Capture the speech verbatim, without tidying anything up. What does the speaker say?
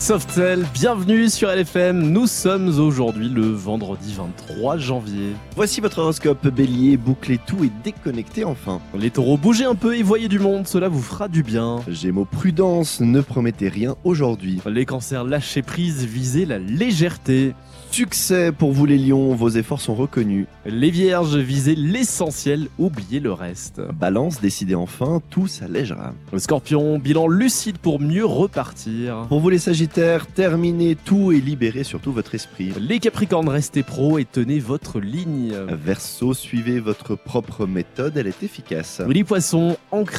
Softel, bienvenue sur L F M. Nous sommes aujourd'hui le vendredi vingt-trois janvier. Voici votre horoscope Bélier, bouclez tout et déconnectez enfin. Les taureaux, bougez un peu et voyez du monde, cela vous fera du bien. Gémeaux, prudence, ne promettez rien aujourd'hui. Les cancers, lâchez prise, visez la légèreté. Succès pour vous les lions, vos efforts sont reconnus. Les vierges, visez l'essentiel, oubliez le reste. Balance, décidez enfin, tout s'allégera. Le scorpion, bilan lucide pour mieux repartir. Pour vous les sagittaires, terminez tout et libérez surtout votre esprit. Les capricornes, restez pro et tenez votre ligne. Verseau, suivez votre propre méthode, elle est efficace. Les poissons, ancrez